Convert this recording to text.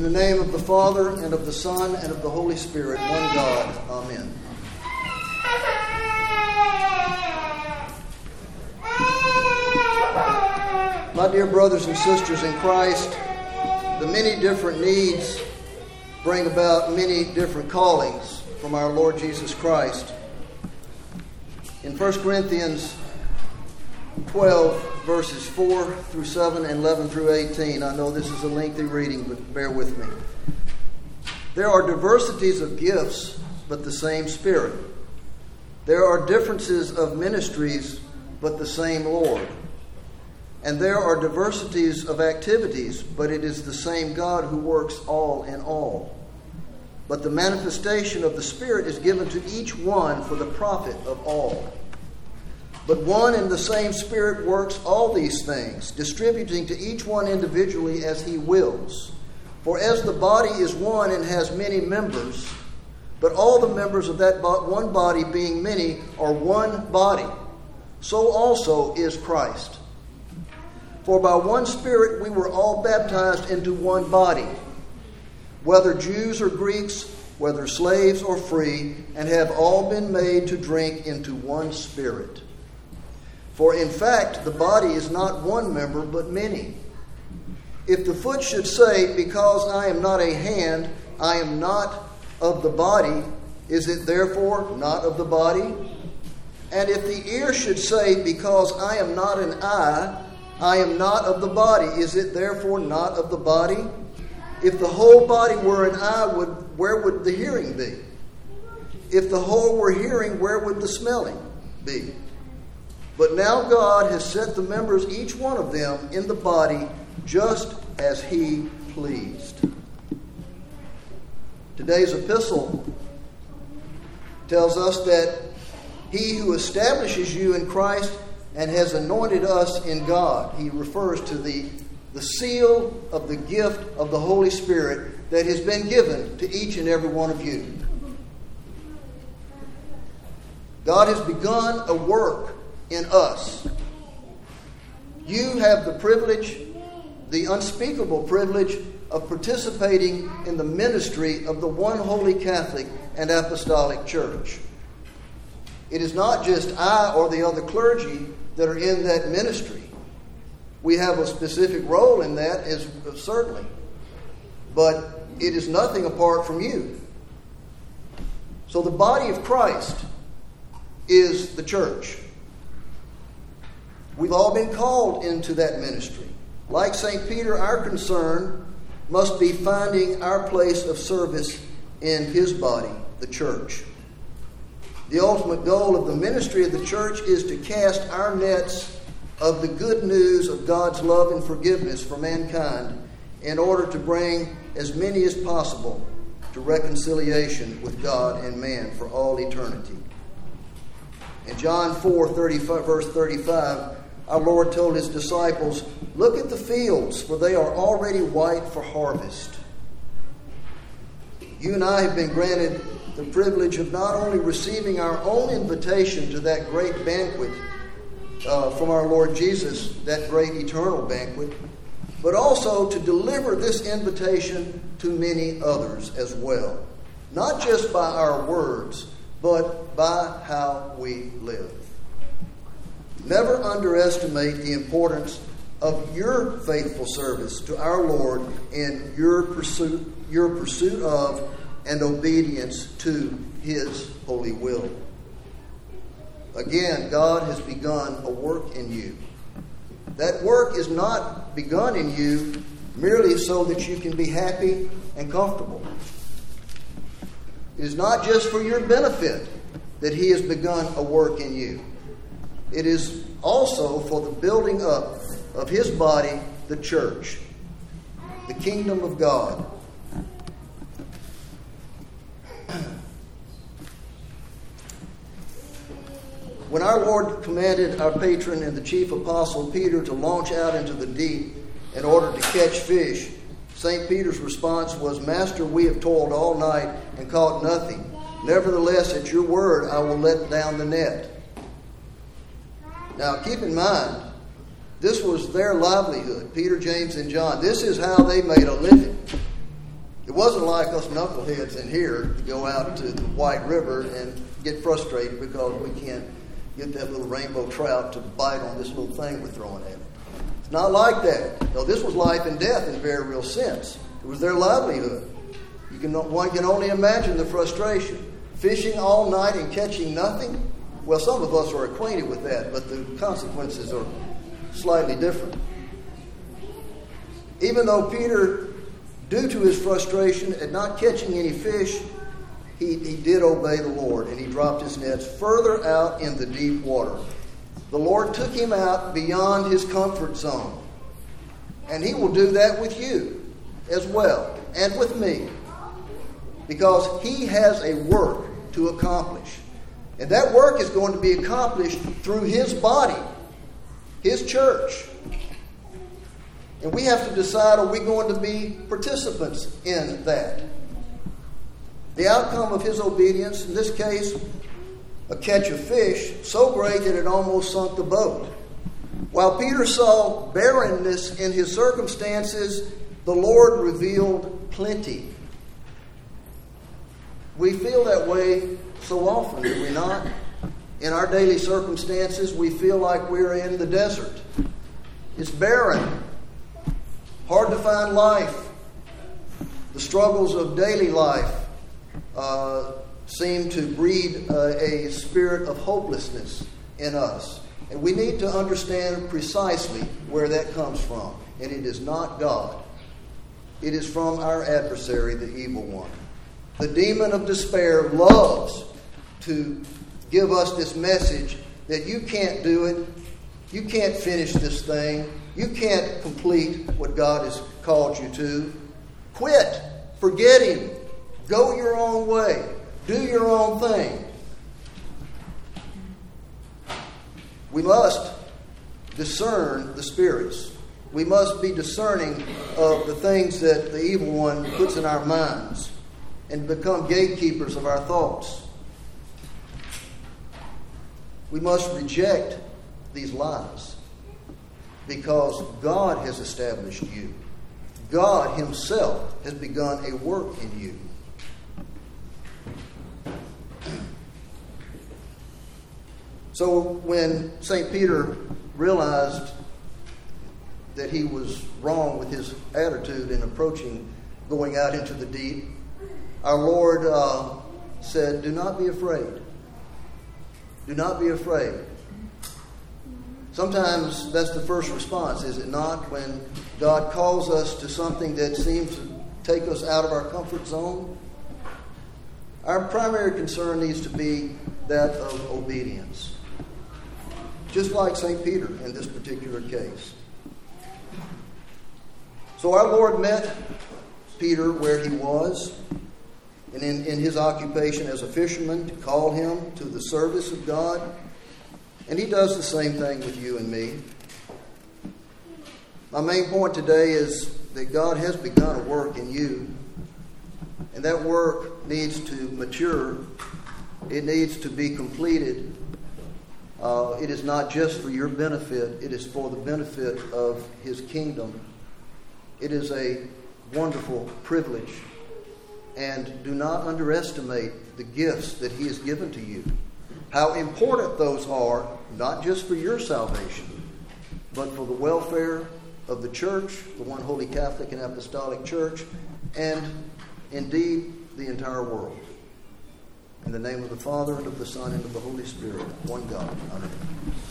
In the name of the Father, and of the Son, and of the Holy Spirit, one God. Amen. My dear brothers and sisters in Christ, the many different needs bring about many different callings from our Lord Jesus Christ. In 1 Corinthians 12, verses 4 through 7 and 11 through 18, I know this is a lengthy reading, but bear with me. There are diversities of gifts, but the same Spirit. There are differences of ministries, but the same Lord. And there are diversities of activities, but it is the same God who works all in all. But the manifestation of the Spirit is given to each one for the profit of all. But one and the same Spirit works all these things, distributing to each one individually as He wills. For as the body is one and has many members, but all the members of that one body being many are one body, so also is Christ. For by one Spirit we were all baptized into one body, whether Jews or Greeks, whether slaves or free, and have all been made to drink into one Spirit. For in fact, the body is not one member, but many. If the foot should say, because I am not a hand, I am not of the body, is it therefore not of the body? And if the ear should say, because I am not an eye, I am not of the body, is it therefore not of the body? If the whole body were an eye, where would the hearing be? If the whole were hearing, where would the smelling be? But now God has set the members, each one of them, in the body just as He pleased. Today's epistle tells us that He who establishes you in Christ and has anointed us in God. He refers to the seal of the gift of the Holy Spirit that has been given to each and every one of you. God has begun a work in us. You have the privilege, the unspeakable privilege, of participating in the ministry of the one holy Catholic and Apostolic Church. It is not just I or the other clergy that are in that ministry. We have a specific role in that, certainly. But it is nothing apart from you. So the body of Christ is the church. We've all been called into that ministry. Like St. Peter, our concern must be finding our place of service in His body, the church. The ultimate goal of the ministry of the church is to cast our nets of the good news of God's love and forgiveness for mankind in order to bring as many as possible to reconciliation with God and man for all eternity. In John 4:35, verse 35, our Lord told His disciples, "Look at the fields, for they are already white for harvest." You and I have been granted the privilege of not only receiving our own invitation to that great banquet from our Lord Jesus, that great eternal banquet, but also to deliver this invitation to many others as well. Not just by our words, but by how we live. Never underestimate the importance of your faithful service to our Lord in your pursuit of and obedience to His holy will. Again, God has begun a work in you. That work is not begun in you merely so that you can be happy and comfortable. It is not just for your benefit that He has begun a work in you. It is also for the building up of His body, the church, the kingdom of God. When our Lord commanded our patron and the chief apostle Peter to launch out into the deep in order to catch fish, St. Peter's response was, "Master, we have toiled all night and caught nothing. Nevertheless, at your word, I will let down the net." Now, keep in mind, this was their livelihood, Peter, James, and John. This is how they made a living. It wasn't like us knuckleheads in here to go out to the White River and get frustrated because we can't get that little rainbow trout to bite on this little thing we're throwing at it. It's not like that. No, this was life and death in a very real sense. It was their livelihood. One can only imagine the frustration. Fishing all night and catching nothing? Well, some of us are acquainted with that, but the consequences are slightly different. Even though Peter, due to his frustration at not catching any fish, he did obey the Lord, and he dropped his nets further out in the deep water. The Lord took him out beyond his comfort zone. And he will do that with you as well, and with me. Because he has a work to accomplish. And that work is going to be accomplished through his body, his church. And we have to decide, are we going to be participants in that? The outcome of his obedience, in this case, a catch of fish, so great that it almost sunk the boat. While Peter saw barrenness in his circumstances, the Lord revealed plenty. We feel that way so often, do we not? In our daily circumstances, we feel like we're in the desert. It's barren. Hard to find life. The struggles of daily life seem to breed a spirit of hopelessness in us. And we need to understand precisely where that comes from. And it is not God. It is from our adversary, the evil one. The demon of despair loves to give us this message that you can't do it. You can't finish this thing. You can't complete what God has called you to. Quit. Forget him. Go your own way. Do your own thing. We must discern the spirits. We must be discerning of the things that the evil one puts in our minds and become gatekeepers of our thoughts. We must reject these lies because God has established you. God himself has begun a work in you. So when St. Peter realized that he was wrong with his attitude in approaching going out into the deep, our Lord said, do not be afraid. Do not be afraid. Sometimes that's the first response, is it not? When God calls us to something that seems to take us out of our comfort zone, our primary concern needs to be that of obedience. Just like St. Peter in this particular case. So our Lord met Peter where he was, and in his occupation as a fisherman, to call him to the service of God. And he does the same thing with you and me. My main point today is that God has begun a work in you. And that work needs to mature. It needs to be completed. It is not just for your benefit. It is for the benefit of his kingdom. It is a wonderful privilege. And do not underestimate the gifts that he has given to you. How important those are, not just for your salvation, but for the welfare of the church, the one holy Catholic and Apostolic Church, and indeed the entire world. In the name of the Father, and of the Son, and of the Holy Spirit, one God. Amen.